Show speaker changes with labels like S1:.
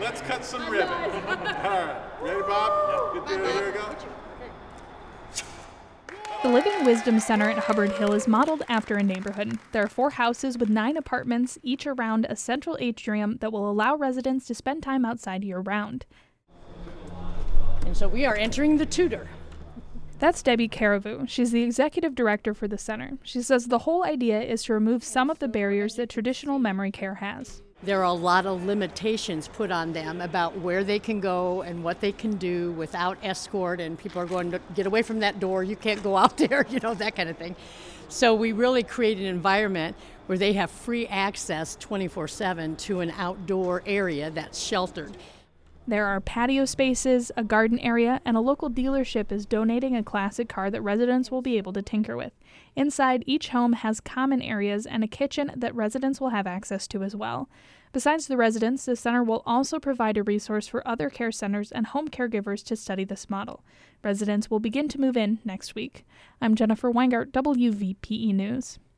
S1: Let's cut some ribbon. All right. Ready, Bob? Get there. There we go.
S2: The Living Wisdom Center at Hubbard Hill is modeled after a neighborhood. There are 4 houses with 9 apartments, each around a central atrium that will allow residents to spend time outside year-round.
S3: And so we are entering the Tudor.
S2: That's Debbie Caribou. She's the executive director for the center. She says the whole idea is to remove some of the barriers that traditional memory care has.
S3: There are a lot of limitations put on them about where they can go and what they can do without escort, and people are going to get away from that door, you can't go out there, that kind of thing. So we really create an environment where they have free access 24/7 to an outdoor area that's sheltered.
S2: There are patio spaces, a garden area, and a local dealership is donating a classic car that residents will be able to tinker with. Inside, each home has common areas and a kitchen that residents will have access to as well. Besides the residents, the center will also provide a resource for other care centers and home caregivers to study this model. Residents will begin to move in next week. I'm Jennifer Weingart, WVPE News.